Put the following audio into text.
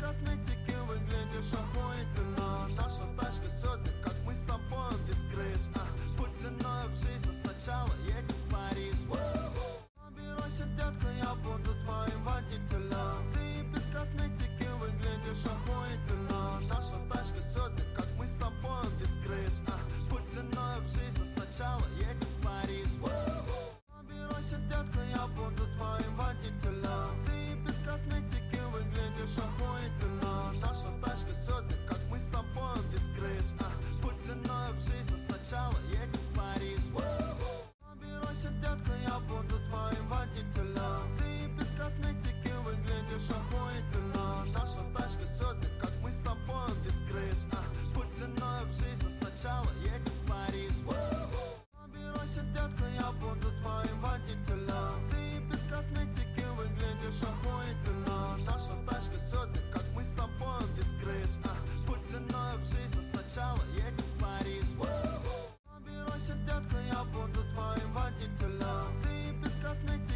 косметики выглядишь охуительно. Наша тачка сегодня, как мы с тобой без крыш. Путь длиною в жизнь, но сначала едем в Париж. Набирайся, детка, я буду твоим водителем. Ты без косметики выглядишь охуительно. Наша тачка сегодня, как мы с тобой без крыш. Путь длиною в жизнь, но сначала едем в Париж. Набирайся, детка, я буду твоим водителем. Ты без косметики выглядишь охуительно. Наша тачка сегодня, как мы с тобой без крыш. Путь длиною в жизнь, но сначала едем в Париж. Набирайся, детка, я буду твоим водителем. Ты без косметики выглядишь охуительно. Наша тачка сегодня, как мы с тобой без крыш. Путь длиною в жизнь, но сначала едем в Париж. Набирайся, детка, я буду твоим водителем. Ты без косметики выглядишь охуительно. Наша тачка сегодня, как мы с тобой без крыш. Путь длиною в жизнь, но сначала едем в Париж. Набирайся, детка, я буду твоим водителем. Ты без косметики